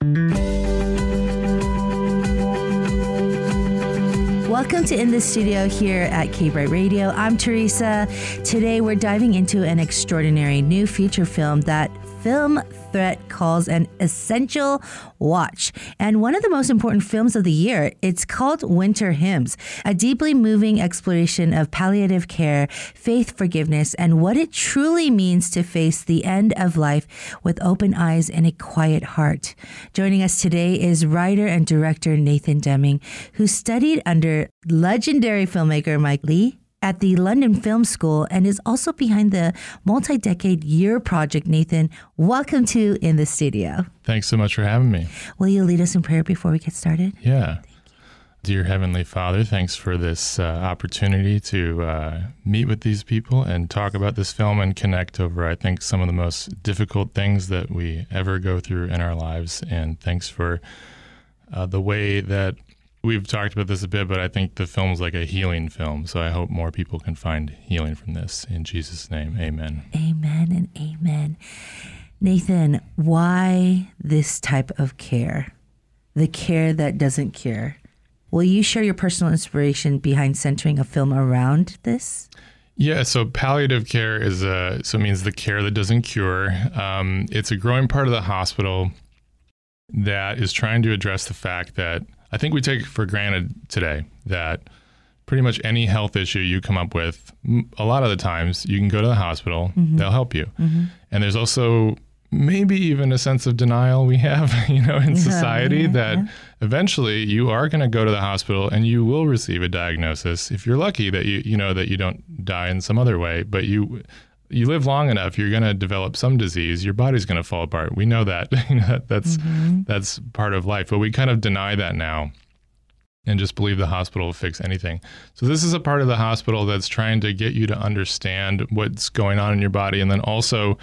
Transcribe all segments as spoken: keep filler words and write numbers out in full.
Welcome to In the Studio here at K-Bright Radio. I'm Teresa. Today we're diving into an extraordinary new feature film that Film Threat calls an essential watch, and one of the most important films of the year. It's called Winter Hymns, a deeply moving exploration of palliative care, faith, forgiveness, and what it truly means to face the end of life with open eyes and a quiet heart. Joining us today is writer and director Nathan Deming, who studied under legendary filmmaker Mike Leigh at the London Film School and is also behind the multi-decade year project. Nathan, welcome to In the Studio. Thanks so much for having me. Will you lead us in prayer before we get started? Yeah. Dear Heavenly Father, thanks for this uh, opportunity to uh, meet with these people and talk about this film and connect over, I think, some of the most difficult things that we ever go through in our lives. And thanks for uh, the way that we've talked about this a bit, but I think the film's like a healing film, so I hope more people can find healing from this. In Jesus' name, amen. Amen and amen. Nathan, why this type of care? The care that doesn't cure. Will you share your personal inspiration behind centering a film around this? Yeah, so palliative care is a, so it means the care that doesn't cure. Um, it's a growing part of the hospital that is trying to address the fact that I think we take for granted today that pretty much any health issue you come up with, a lot of the times you can go to the hospital, mm-hmm. they'll help you. Mm-hmm. And there's also maybe even a sense of denial we have, you know, in yeah, society yeah, that yeah. eventually you are going to go to the hospital and you will receive a diagnosis. If you're lucky that you, you know, that you don't die in some other way, but you you live long enough, you're going to develop some disease, your body's going to fall apart. We know that. You know, that that's mm-hmm. that's part of life, but we kind of deny that now and just believe the hospital will fix anything. So this is a part of the hospital that's trying to get you to understand what's going on in your body. And then also,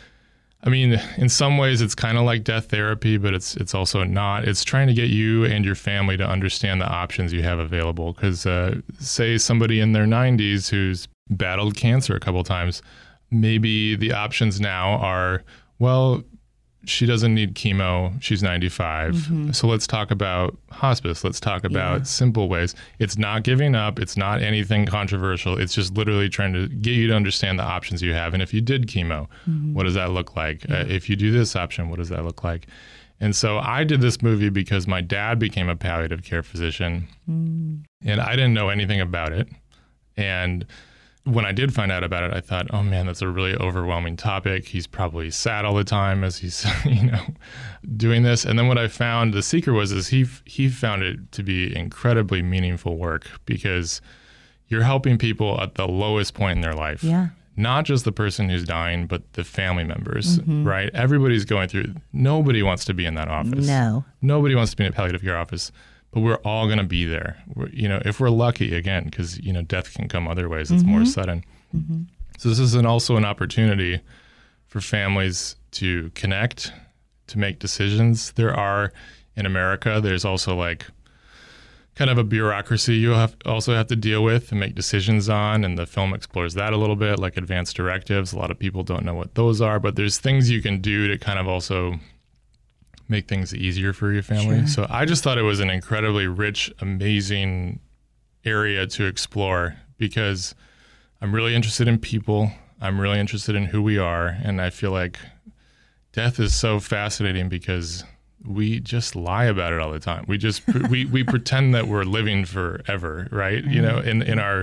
I mean, in some ways it's kind of like death therapy, but it's it's also not. It's trying to get you and your family to understand the options you have available. Because uh, say somebody in their nineties who's battled cancer a couple times, maybe the options now are, well, she doesn't need chemo. She's ninety-five. Mm-hmm. So let's talk about hospice. Let's talk about yeah. simple ways. It's not giving up. It's not anything controversial. It's just literally trying to get you to understand the options you have. And if you did chemo, mm-hmm. what does that look like? Yeah. Uh, if you do this option, what does that look like? And so I did this movie because my dad became a palliative care physician, mm. and I didn't know anything about it. And when I did find out about it, I thought, oh man, that's a really overwhelming topic. He's probably sad all the time as he's, you know, doing this. And then what I found, the secret was, is he he found it to be incredibly meaningful work because you're helping people at the lowest point in their life. Yeah. Not just the person who's dying, but the family members, mm-hmm. right? Everybody's going through, nobody wants to be in that office. No. Nobody wants to be in a palliative care office. But we're all going to be there, we're, you know, if we're lucky, again, because, you know, death can come other ways. It's mm-hmm. more sudden. Mm-hmm. So this is an, also an opportunity for families to connect, to make decisions. There are, in America, there's also like kind of a bureaucracy you have also have to deal with and make decisions on. And the film explores that a little bit, like advance directives. A lot of people don't know what those are, but there's things you can do to kind of also make things easier for your family. Sure. So I just thought it was an incredibly rich, amazing area to explore because I'm really interested in people. I'm really interested in who we are. And I feel like death is so fascinating because we just lie about it all the time. We just, we, we pretend that we're living forever, right? Mm-hmm. You know, in, in our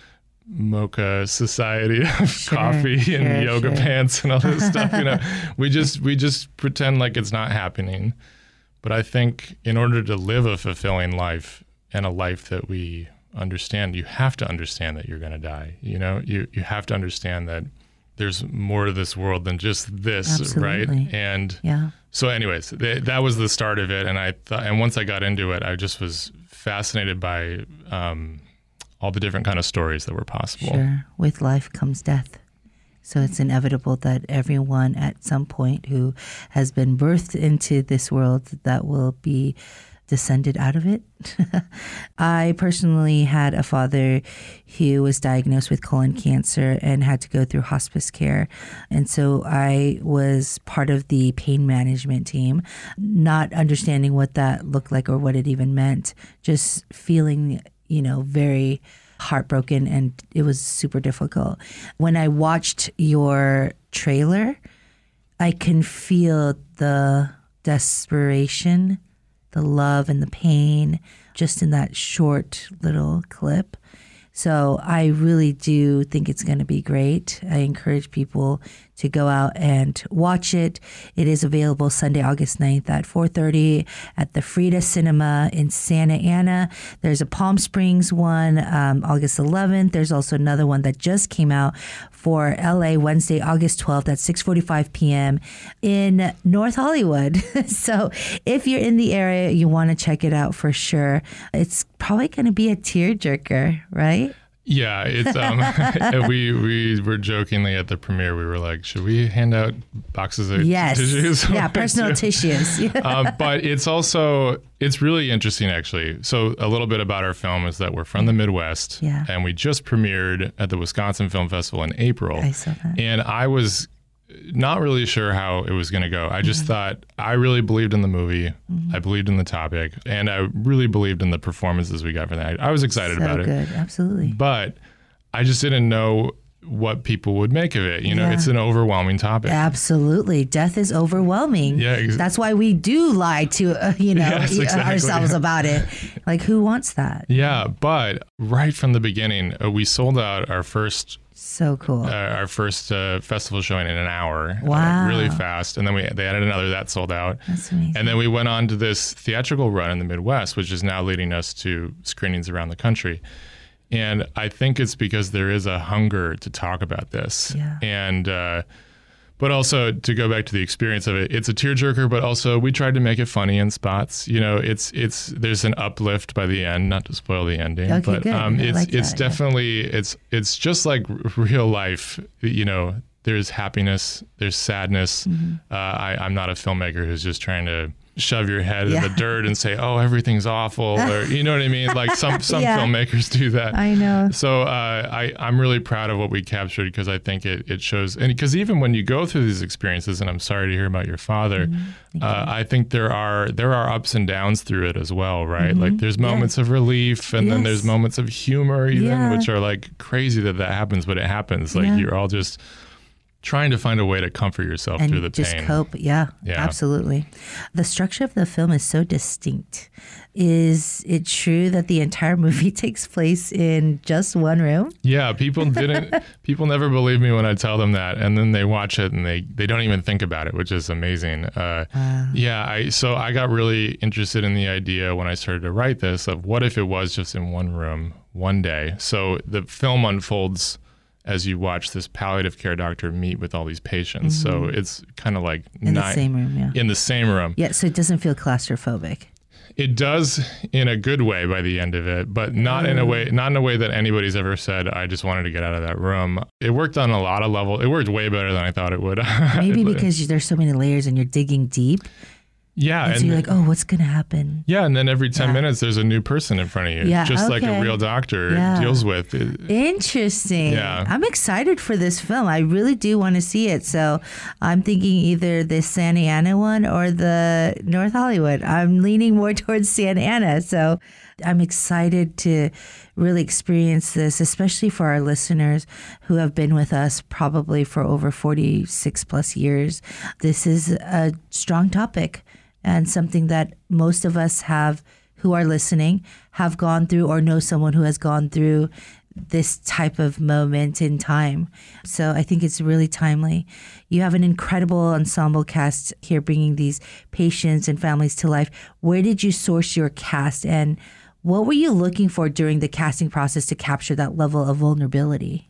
mocha society of sure, coffee sure, and yoga sure. pants and all this stuff, you know, we just we just pretend like it's not happening. But I think in order to live a fulfilling life and a life that we understand, you have to understand that you're going to die. You know, you you have to understand that there's more to this world than just this, Absolutely. Right? And yeah. So, anyways, th- that was the start of it. And I thought, and once I got into it, I just was fascinated by um, all the different kind of stories that were possible. Sure. With life comes death. So it's inevitable that everyone at some point who has been birthed into this world that will be descended out of it. I personally had a father who was diagnosed with colon cancer and had to go through hospice care. And so I was part of the pain management team, not understanding what that looked like or what it even meant, just feeling, you know, very heartbroken, and it was super difficult. When I watched your trailer, I can feel the desperation, the love and the pain just in that short little clip. So I really do think it's going to be great. I encourage people to go out and watch it. It is available Sunday, August ninth at four thirty at the Frida Cinema in Santa Ana. There's a Palm Springs one, um, August eleventh. There's also another one that just came out for L A Wednesday, August twelfth at six forty-five p.m. in North Hollywood. So if you're in the area, you want to check it out for sure. It's probably going to be a tearjerker, right? Yeah, it's um we we were jokingly at the premiere, we were like, should we hand out boxes of yes. tissues? Yeah, personal tissues. um, but it's also it's really interesting actually. So a little bit about our film is that we're from the Midwest, yeah. and we just premiered at the Wisconsin Film Festival in April. I saw that. And I was not really sure how it was going to go. I just mm-hmm. thought I really believed in the movie. Mm-hmm. I believed in the topic, and I really believed in the performances we got for that. I was excited so about it. Good, absolutely. But I just didn't know what people would make of it. You know, yeah. it's an overwhelming topic. Absolutely. Death is overwhelming. Yeah, ex- That's why we do lie to, uh, you know, yes, exactly. ourselves about it. Like, who wants that? Yeah, but right from the beginning, uh, we sold out our first So cool. Uh, our first uh, festival showing in an hour. Wow. Uh, really fast. And then we they added another that sold out. That's amazing. And then we went on to this theatrical run in the Midwest, which is now leading us to screenings around the country. And I think it's because there is a hunger to talk about this. Yeah. And, uh, but also to go back to the experience of it, it's a tearjerker, but also we tried to make it funny in spots. You know, it's, it's, there's an uplift by the end, not to spoil the ending, okay, but good. um, I it's, like it's that, definitely, yeah. it's, it's just like real life, you know, there's happiness, there's sadness. Mm-hmm. Uh, I, I'm not a filmmaker who's just trying to shove your head yeah. in the dirt and say, oh, everything's awful, or you know what I mean? Like some some yeah. filmmakers do that. I know. So uh, I, I'm really proud of what we captured, because I think it, it shows, and because even when you go through these experiences, and I'm sorry to hear about your father, mm-hmm. uh, I think there are there are ups and downs through it as well, right? Mm-hmm. Like there's moments yeah. of relief, and yes. then there's moments of humor even, yeah. which are like crazy that that happens, but it happens. Like yeah. you're all just trying to find a way to comfort yourself and through the just pain. cope. Yeah, yeah, absolutely. The structure of the film is so distinct. Is it true that the entire movie takes place in just one room? Yeah, people didn't. people never believe me when I tell them that, and then they watch it and they, they don't even think about it, which is amazing. Uh, wow. Yeah, I so I got really interested in the idea when I started to write this of what if it was just in one room one day. So the film unfolds as you watch this palliative care doctor meet with all these patients. Mm-hmm. So it's kind of like in nine, the same room, yeah. In the same room. Yeah, so it doesn't feel claustrophobic. It does in a good way by the end of it, but not mm. in a way, not in a way that anybody's ever said, I just wanted to get out of that room. It worked on a lot of levels. It worked way better than I thought it would. Maybe because there's so many layers and you're digging deep. Yeah. And, and so you're like, oh, what's going to happen? Yeah. And then every ten yeah. minutes, there's a new person in front of you. Yeah, just okay. like a real doctor yeah. deals with. Interesting. Yeah. I'm excited for this film. I really do want to see it. So I'm thinking either the Santa Ana one or the North Hollywood. I'm leaning more towards Santa Ana. So I'm excited to really experience this, especially for our listeners who have been with us probably for over forty-six plus years. This is a strong topic and something that most of us have, who are listening, have gone through or know someone who has gone through this type of moment in time. So I think it's really timely. You have an incredible ensemble cast here bringing these patients and families to life. Where did you source your cast, and what were you looking for during the casting process to capture that level of vulnerability?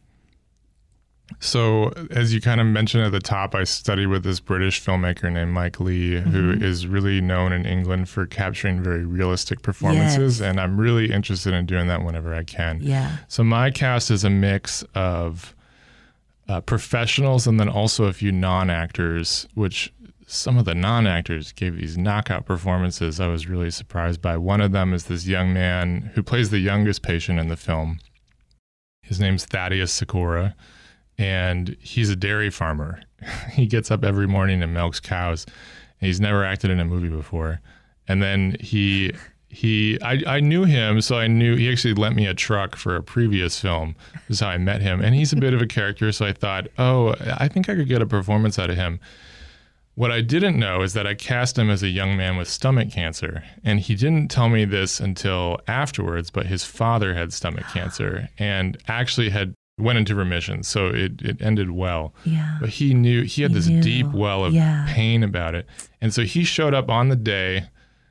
So, as you kind of mentioned at the top, I studied with this British filmmaker named Mike Leigh, mm-hmm. who is really known in England for capturing very realistic performances. Yes. And I'm really interested in doing that whenever I can. Yeah. So my cast is a mix of uh, professionals and then also a few non-actors, which some of the non-actors gave these knockout performances I was really surprised by. One of them is this young man who plays the youngest patient in the film. His name's Thaddeus Sikora, and he's a dairy farmer. He gets up every morning and milks cows. And he's never acted in a movie before. And then he... He, I, I knew him, so I knew he actually lent me a truck for a previous film. This is how I met him. And he's a bit of a character, so I thought, oh, I think I could get a performance out of him. What I didn't know is that I cast him as a young man with stomach cancer. And he didn't tell me this until afterwards, but his father had stomach cancer and actually had went into remission. So it, it ended well. Yeah. But he knew, he had he this knew. deep well of yeah. pain about it. And so he showed up on the day.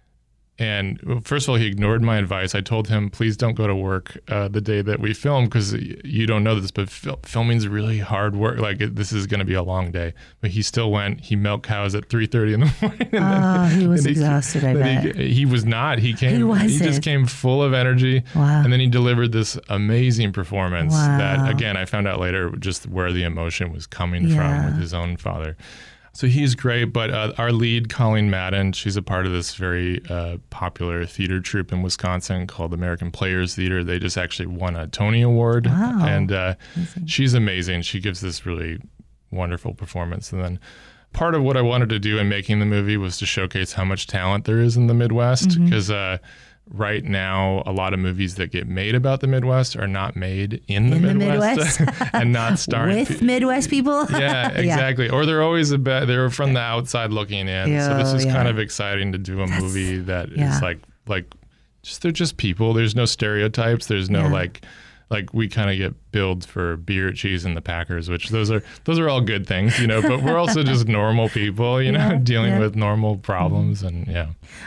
And well, first of all, he ignored my advice. I told him, please don't go to work uh, the day that we film, because you don't know this, but fil- filming's really hard work. Like, it, this is going to be a long day. But he still went. He milked cows at three thirty in the morning. And oh, then, he was he, exhausted, I bet. He, he was not. He came. He wasn't. He just came full of energy. Wow. And then he delivered this amazing performance wow. that, again, I found out later just where the emotion was coming yeah. from with his own father. So he's great, but uh, our lead, Colleen Madden, she's a part of this very uh, popular theater troupe in Wisconsin called American Players Theater. They just actually won a Tony Award, wow. and uh, amazing. She's amazing. She gives this really wonderful performance. And then part of what I wanted to do in making the movie was to showcase how much talent there is in the Midwest, because mm-hmm. uh, right now, a lot of movies that get made about the Midwest are not made in the in Midwest, the Midwest? and not starring with pe- Midwest people. Yeah, exactly. Yeah. Or they're always a bit. They're from the outside looking in. Oh, so this is yeah. kind of exciting to do a That's, movie that yeah. is like like just they're just people. There's no stereotypes. There's no yeah. like. Like we kind of get billed for beer, cheese, and the Packers, which those are those are all good things, you know. But we're also just normal people, you yeah, know, dealing yeah. with normal problems, and yeah.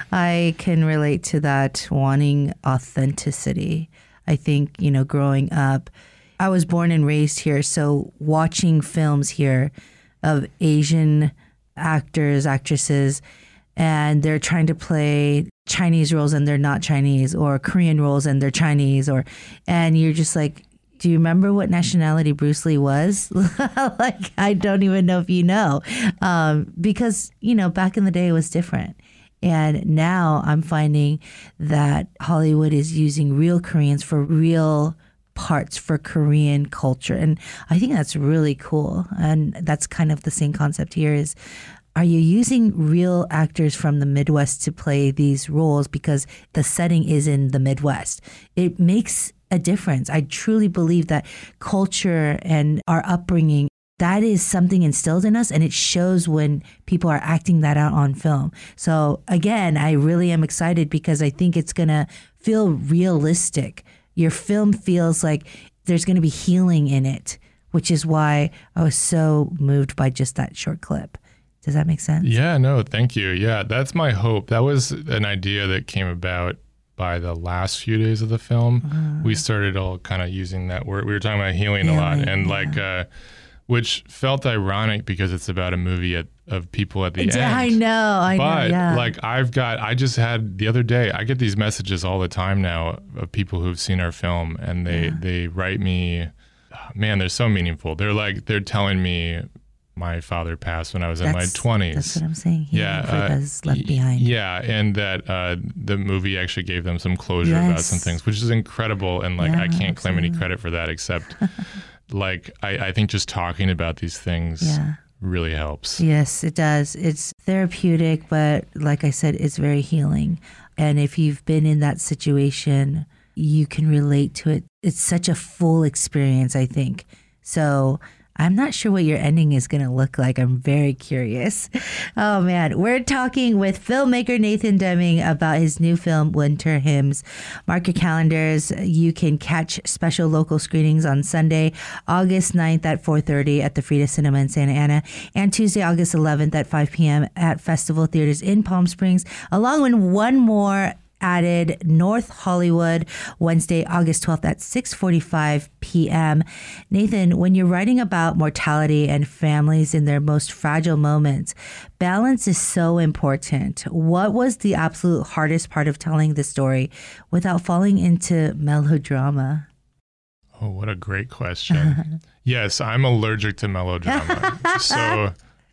I can relate to that, wanting authenticity. I think, you know, growing up, I was born and raised here, so watching films here of Asian actors, actresses, and they're trying to play Chinese roles and they're not Chinese, or Korean roles and they're Chinese, or, and you're just like, do you remember what nationality Bruce Lee was? Like, I don't even know if you know, um, because, you know, back in the day it was different. And now I'm finding that Hollywood is using real Koreans for real parts for Korean culture. And I think that's really cool. And that's kind of the same concept here is, are you using real actors from the Midwest to play these roles because the setting is in the Midwest? It makes a difference. I truly believe that culture and our upbringing, that is something instilled in us, and it shows when people are acting that out on film. So again, I really am excited because I think it's going to feel realistic. Your film feels like there's going to be healing in it, which is why I was so moved by just that short clip. Does that make sense? Yeah, no, thank you. Yeah, that's my hope. That was an idea that came about by the last few days of the film. Uh, we started all kind of using that word. We were talking about healing, healing a lot, and yeah. like, uh, which felt ironic because it's about a movie at, of people at the yeah, end. I know, I but, know. Yeah. like, I've got, I just had the other day, I get these messages all the time now of people who've seen our film, and they, yeah. they write me, man, they're so meaningful. They're like, they're telling me, my father passed when I was that's, in my twenties. That's what I'm saying. Healing yeah, for uh, those left behind. Yeah, and that uh, the movie actually gave them some closure yes. about some things, which is incredible. And like, yeah, I can't absolutely. claim any credit for that, except like, I, I think just talking about these things yeah. really helps. Yes, it does. It's therapeutic, but like I said, it's very healing. And if you've been in that situation, you can relate to it. It's such a full experience, I think. So I'm not sure what your ending is going to look like. I'm very curious. Oh, man. We're talking with filmmaker Nathan Deming about his new film, Winter Hymns. Mark your calendars. You can catch special local screenings on Sunday, August ninth at four thirty at the Frida Cinema in Santa Ana, and Tuesday, August eleventh at five p.m. at Festival Theaters in Palm Springs, along with one more added, North Hollywood, Wednesday, August twelfth at six forty-five p.m. Nathan, when you're writing about mortality and families in their most fragile moments, balance is so important. What was the absolute hardest part of telling the story without falling into melodrama? Oh, what a great question. Yes, I'm allergic to melodrama. So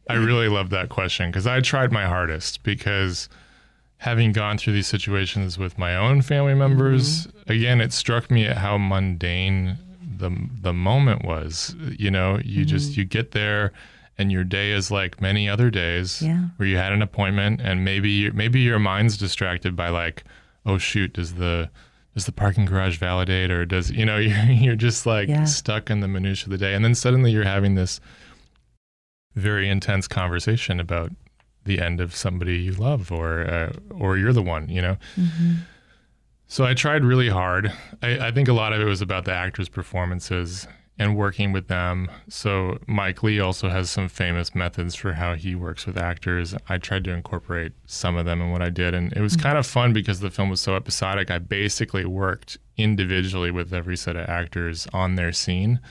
I really love that question because I tried my hardest because having gone through these situations with my own family members, mm-hmm. again, it struck me at how mundane the the moment was. You know, you mm-hmm. just, you get there and your day is like many other days yeah. where you had an appointment and maybe maybe your mind's distracted by like, oh shoot, does the does the parking garage validate, or does, you know, you're, you're just like yeah. stuck in the minutia of the day. And then suddenly you're having this very intense conversation about the end of somebody you love, or uh, or you're the one, you know. Mm-hmm. So I tried really hard. I, I think a lot of it was about the actors' performances and working with them. So Mike Lee also has some famous methods for how he works with actors. I tried to incorporate some of them in what I did. And it was mm-hmm. kind of fun because the film was so episodic. I basically worked individually with every set of actors on their scene.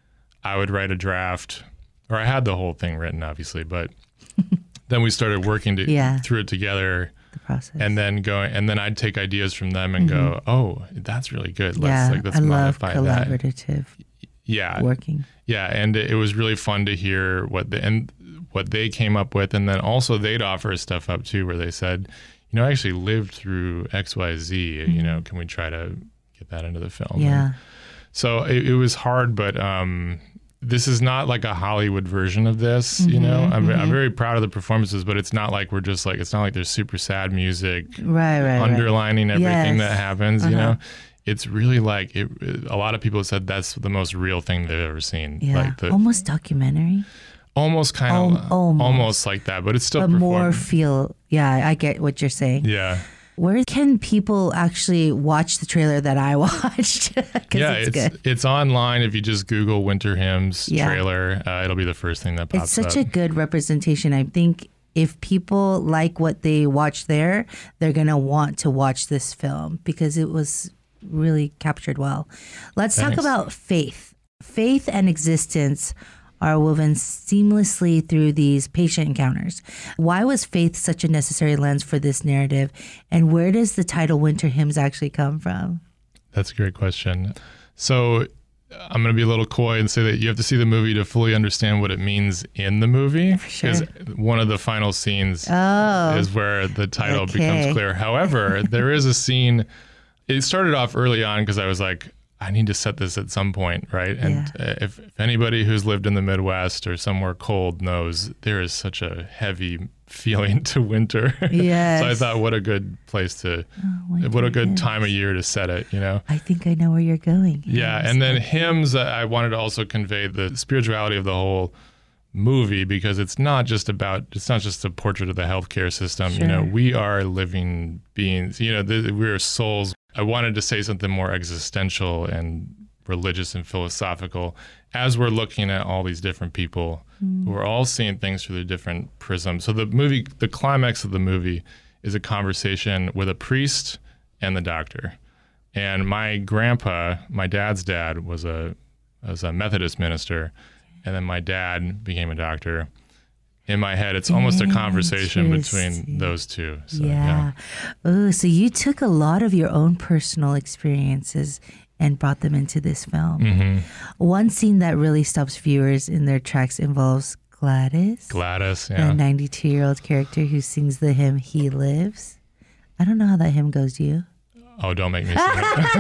I would write a draft, or I had the whole thing written, obviously, but then we started working to, yeah. through it together. The process. And then going, and then I'd take ideas from them and mm-hmm. go, oh, that's really good. Let's yeah, like let's I modify love that. Collaborative. Yeah. Working. Yeah. And it was really fun to hear what the, and what they came up with. And then also they'd offer stuff up too, where they said, you know, I actually lived through X, Y, Z, mm-hmm. you know, can we try to get that into the film? Yeah. And so it, it was hard, but um, this is not like a Hollywood version of this, mm-hmm, you know, I'm, mm-hmm. I'm very proud of the performances, but it's not like we're just like, it's not like there's super sad music right, right, underlining right. everything yes. that happens, uh-huh. you know. It's really like, it, a lot of people have said that's the most real thing they've ever seen. Yeah, like the, almost documentary. Almost kind Al- of, almost. almost like that, but it's still but performed. more feel, yeah, I get what you're saying. Yeah. Where can people actually watch the trailer that I watched? yeah, it's it's good. it's online. If you just Google Winter Hymns yeah. trailer, uh, it'll be the first thing that pops up. It's such up. a good representation. I think if people like what they watch there, they're going to want to watch this film because it was really captured well. Let's Thanks. talk about faith. Faith and existence are woven seamlessly through these patient encounters. Why was faith such a necessary lens for this narrative? And where does the title Winter Hymns actually come from? That's a great question. So I'm going to be a little coy and say that you have to see the movie to fully understand what it means in the movie. Sure. Because one of the final scenes oh, is where the title okay. becomes clear. However, there is a scene, it started off early on because I was like, I need to set this at some point, right? And yeah. if, if anybody who's lived in the Midwest or somewhere cold knows, there is such a heavy feeling to winter. Yes. So I thought, what a good place to, oh, what a good is. time of year to set it, you know? I think I know where you're going. Yeah, Hymns. and then hymns, I wanted to also convey the spirituality of the whole movie because it's not just about, it's not just a portrait of the healthcare system. Sure. You know, we are living beings, you know, th- we're souls. I wanted to say something more existential and religious and philosophical as we're looking at all these different people mm. who are all seeing things through their different prisms. So the movie, the climax of the movie is a conversation with a priest and the doctor. And my grandpa, my dad's dad, was a was a Methodist minister, and then my dad became a doctor. In my head, it's almost a conversation between those two. So, yeah. yeah. Oh, so you took a lot of your own personal experiences and brought them into this film. Mm-hmm. One scene that really stops viewers in their tracks involves Gladys. Gladys, yeah. The ninety-two-year-old character who sings the hymn He Lives. I don't know how that hymn goes, do you? Oh, don't make me sing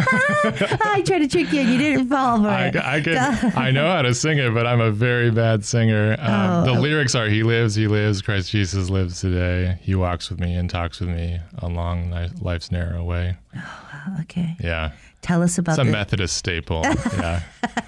it. I tried to trick you and you didn't fall for I, it. I, can, I know how to sing it, but I'm a very bad singer. Um, oh, the lyrics are, he lives, he lives, Christ Jesus lives today. He walks with me and talks with me along life's narrow way. Oh, okay. Yeah. Tell us about It's a the... Methodist staple. Yeah.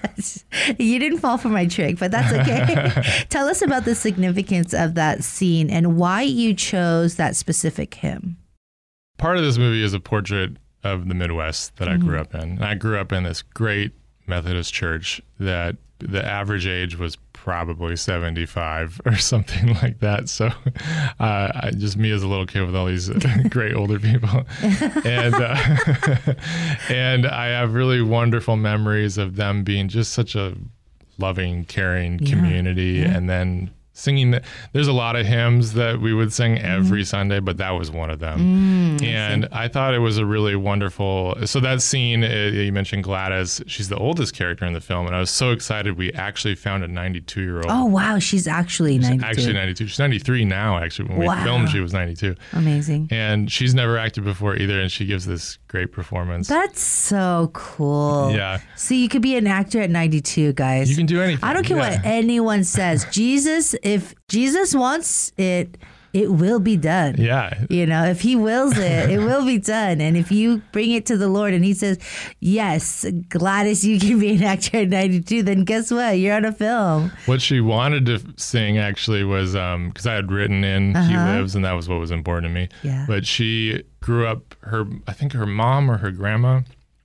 You didn't fall for my trick, but that's okay. Tell us about the significance of that scene and why you chose that specific hymn. Part of this movie is a portrait of the Midwest that mm-hmm. I grew up in. And I grew up in this great Methodist church that the average age was probably seventy-five or something like that. So uh, I, just me as a little kid with all these great older people. And, uh, and I have really wonderful memories of them being just such a loving, caring yeah, community. yeah. And then singing the, there's a lot of hymns that we would sing every mm. Sunday, but that was one of them. Mm, and I, I thought it was a really wonderful, so that scene, uh, you mentioned Gladys, she's the oldest character in the film, and I was so excited we actually found a ninety-two year old. Oh, wow. She's actually ninety-two. She's actually ninety-two. She's ninety-three now, actually. When we wow. filmed, she was ninety-two. Amazing. And she's never acted before either, and she gives this great performance. That's so cool. Yeah. So you could be an actor at ninety-two, guys. You can do anything. I don't care yeah. what anyone says. Jesus, if Jesus wants it, it will be done. Yeah. You know, if he wills it, it will be done. And if you bring it to the Lord and he says, yes, Gladys, you can be an actor at ninety-two, then guess what? You're on a film. What she wanted to sing actually was, um, because I had written in uh-huh. He Lives, and that was what was important to me. Yeah. But she grew up, her, I think her mom or her grandma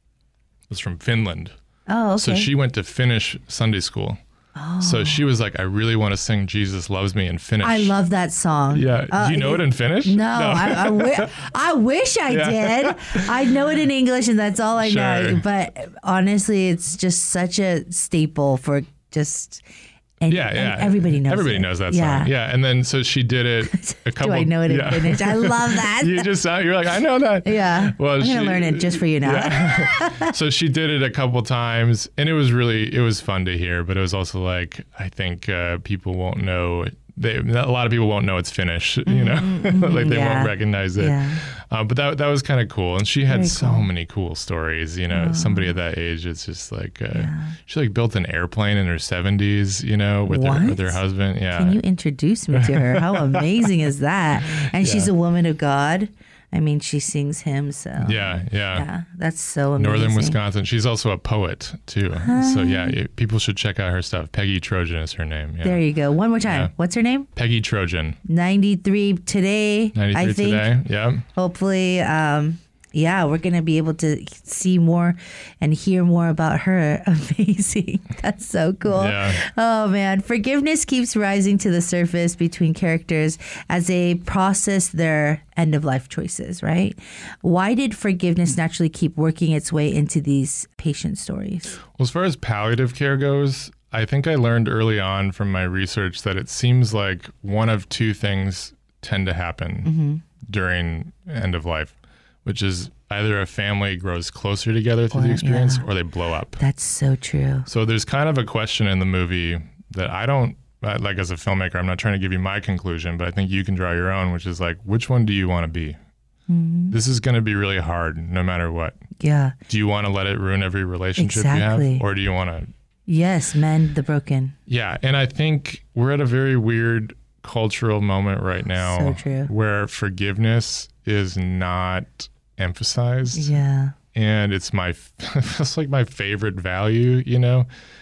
was from Finland. Oh, okay. So she went to Finnish Sunday school. Oh. So she was like, I really want to sing Jesus Loves Me in Finnish. I love that song. Yeah. Uh, Do you know it, it in Finnish? No. no. I, I, wi- I wish I yeah. did. I know it in English and that's all I sure. know. But honestly, it's just such a staple for just... And, yeah, yeah. And everybody knows Everybody it. knows that yeah. song. Yeah. And then so she did it a couple... Do I know it yeah. in Finnish? I love that. you just sound, you're like, I know that. Yeah. Well, I'm going to learn it just for you now. Yeah. So she did it a couple times, and it was really, it was fun to hear, but it was also like, I think uh, people won't know... They, a lot of people won't know it's Finnish, you know, mm-hmm, like they yeah. won't recognize it. Yeah. Uh, but that that was kind of cool. And she had Very so cool. many cool stories, you know, oh. somebody at that age, it's just like, uh, yeah. she like built an airplane in her seventies, you know, with, her, with her husband. Yeah. Can you introduce me to her? How amazing is that? And yeah. she's a woman of God. I mean, she sings hymns, so yeah, yeah, yeah, that's so amazing. Northern Wisconsin. She's also a poet too, Hi. so yeah, it, people should check out her stuff. Peggy Trojan is her name. Yeah. There you go. One more time. Yeah. What's her name? Peggy Trojan. ninety-three today. ninety-three I think. today. Yeah. Hopefully, um, yeah, we're gonna be able to see more and hear more about her. Amazing. That's so cool. Yeah. Oh man, forgiveness keeps rising to the surface between characters as they process their end of life choices, right? Why did forgiveness naturally keep working its way into these patient stories? Well, as far as palliative care goes, I think I learned early on from my research that it seems like one of two things tend to happen mm-hmm. during end of life, which is either a family grows closer together through or, the experience yeah. or they blow up. That's so true. So there's kind of a question in the movie that I don't, like as a filmmaker, I'm not trying to give you my conclusion, but I think you can draw your own, which is like, which one do you want to be? Mm-hmm. This is going to be really hard no matter what. Yeah. Do you want to let it ruin every relationship exactly. you have? Or do you want to... Yes, mend the broken. Yeah. And I think we're at a very weird cultural moment right now so true. where forgiveness is not emphasized. Yeah. And it's my, it's like my favorite value, you know?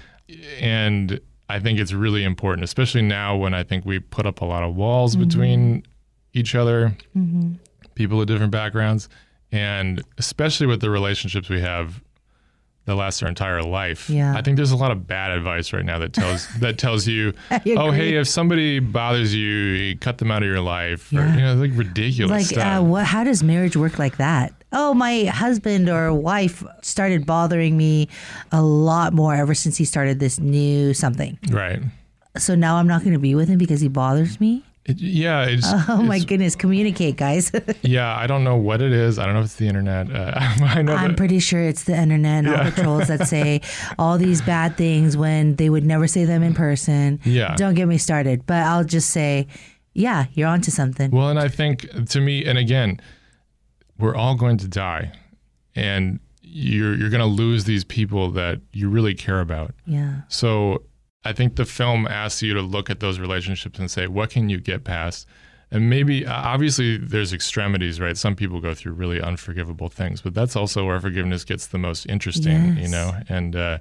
And I think it's really important, especially now when I think we put up a lot of walls mm-hmm. between each other, mm-hmm. people with different backgrounds, and especially with the relationships we have that last their entire life. Yeah. I think there's a lot of bad advice right now that tells that tells you, oh, hey, if somebody bothers you, you cut them out of your life. Yeah. Or, you know, like ridiculous like, stuff. Uh, what, how does marriage work like that? Oh, my husband or wife started bothering me a lot more ever since he started this new something. Right. So now I'm not going to be with him because he bothers me? It, yeah. It's, oh, my it's, goodness. Communicate, guys. yeah. I don't know what it is. I don't know if it's the internet. Uh, I know I'm that, pretty sure it's the internet and yeah. all the trolls that say all these bad things when they would never say them in person. Yeah. Don't get me started. But I'll just say, yeah, you're onto something. Well, and I think to me, and again, we're all going to die, and you're you're going to lose these people that you really care about. Yeah. So I think the film asks you to look at those relationships and say, what can you get past? And maybe, obviously, there's extremities, right? Some people go through really unforgivable things, but that's also where forgiveness gets the most interesting, yes. you know? And uh,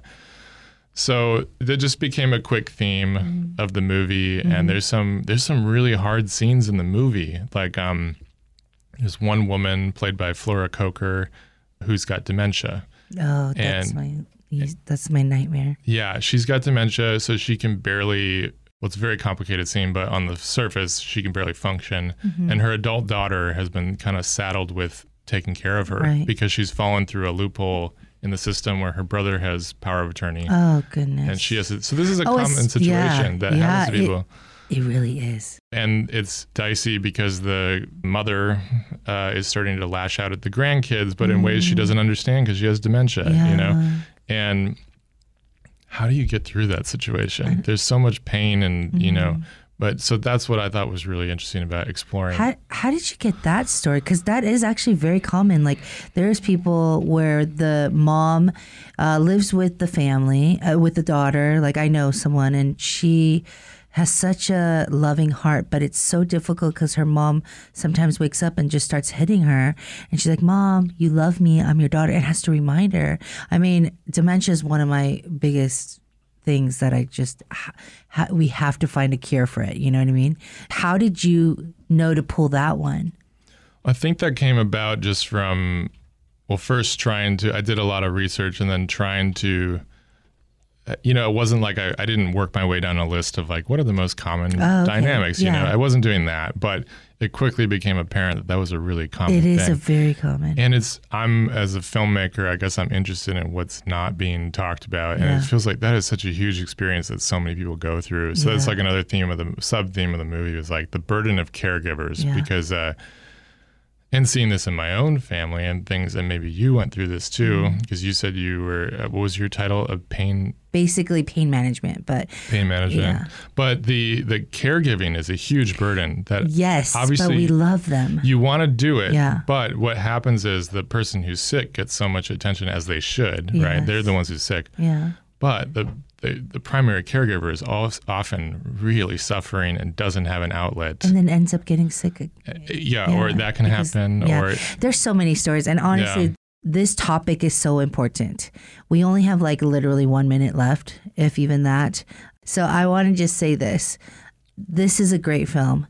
so that just became a quick theme mm-hmm. of the movie. Mm-hmm. And there's some there's some really hard scenes in the movie. Like, um, there's one woman played by Flora Coker who's got dementia. Oh, that's and, my that's my nightmare. Yeah, she's got dementia, so she can barely, well, it's a very complicated scene, but on the surface, she can barely function. Mm-hmm. And her adult daughter has been kind of saddled with taking care of her right. because she's fallen through a loophole in the system where her brother has power of attorney. Oh, goodness. And she has, to, so this is a oh, common situation yeah, that yeah, happens to people. It, It really is. And it's dicey because the mother uh, is starting to lash out at the grandkids, but in mm. ways she doesn't understand because she has dementia, yeah. you know? And how do you get through that situation? There's so much pain and, mm-hmm. you know, but so that's what I thought was really interesting about exploring. How, how did you get that story? Because that is actually very common. Like there's people where the mom uh, lives with the family, uh, with the daughter. Like I know someone and she has such a loving heart, but it's so difficult because her mom sometimes wakes up and just starts hitting her. And she's like, Mom, you love me. I'm your daughter. It has to remind her. I mean, dementia is one of my biggest things that I just, ha- we have to find a cure for it. You know what I mean? How did you know to pull that one? I think that came about just from, well, first trying to, I did a lot of research and then trying to, you know, it wasn't like I, I didn't work my way down a list of like, what are the most common oh, okay. dynamics? Yeah. You know, I wasn't doing that, but it quickly became apparent that that was a really common thing. It is thing. a very common. And it's, I'm, as a filmmaker, I guess I'm interested in what's not being talked about. And yeah. it feels like that is such a huge experience that so many people go through. So yeah. that's like another theme of the, sub-theme of the movie is like the burden of caregivers yeah. because, uh, and seeing this in my own family and things, and maybe you went through this too, because mm. you said you were, uh, what was your title of pain? Basically pain management, but pain management. Yeah. But the the caregiving is a huge burden. That yes, obviously but we love them. You want to do it, yeah. But what happens is the person who's sick gets so much attention as they should, yes. right? They're the ones who's sick. Yeah. But the the, the primary caregiver is all, often really suffering and doesn't have an outlet, and then ends up getting sick. Uh, yeah, yeah, or that can because, happen. Yeah. Or there's so many stories, and honestly. Yeah. This topic is so important. We only have like literally one minute left, if even that. So I want to just say this. This is a great film.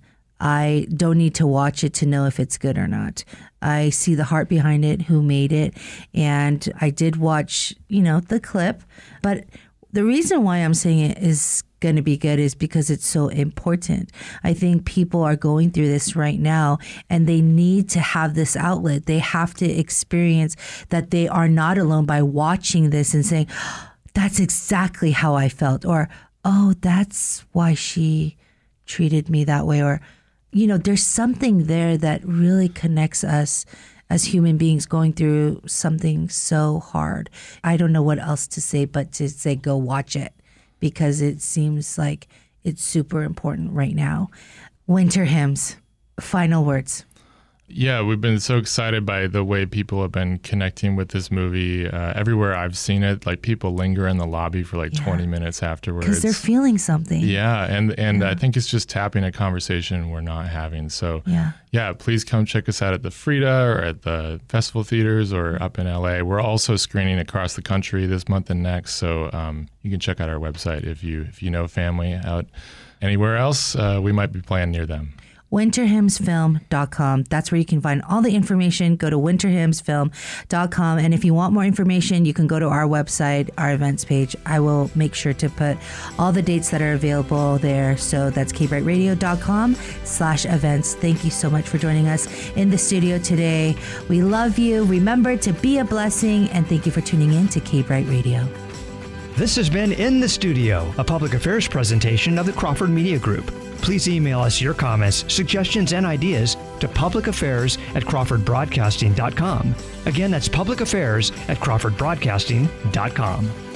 I don't need to watch it to know if it's good or not. I see the heart behind it, who made it. And I did watch, you know, the clip. But the reason why I'm saying it is going to be good is because it's so important. I think people are going through this right now and they need to have this outlet. They have to experience that they are not alone by watching this and saying, that's exactly how I felt, or, oh, that's why she treated me that way. Or, you know, there's something there that really connects us as human beings going through something so hard. I don't know what else to say, but to say, go watch it. Because it seems like it's super important right now. Winter Hymns, final words. Yeah, we've been so excited by the way people have been connecting with this movie. Uh, everywhere I've seen it, like people linger in the lobby for like yeah. twenty minutes afterwards. Because they're feeling something. Yeah, and, and yeah. I think it's just tapping a conversation we're not having. So yeah. yeah, please come check us out at the Frida or at the festival theaters or up in L A. We're also screening across the country this month and next. So um, you can check out our website if you if you know family out anywhere else. Uh, we might be playing near them. winter hymns film dot com. That's where you can find all the information. Go to winter hymns film dot com. And if you want more information, you can go to our website, our events page. I will make sure to put all the dates that are available there. So that's k bright radio dot com slash events. Thank you so much for joining us in the studio today. We love you. Remember to be a blessing. And thank you for tuning in to K-Bright Radio. This has been In the Studio, a public affairs presentation of the Crawford Media Group. Please email us your comments, suggestions, and ideas to public affairs at crawford broadcasting dot com. Again, that's public affairs at crawford broadcasting dot com.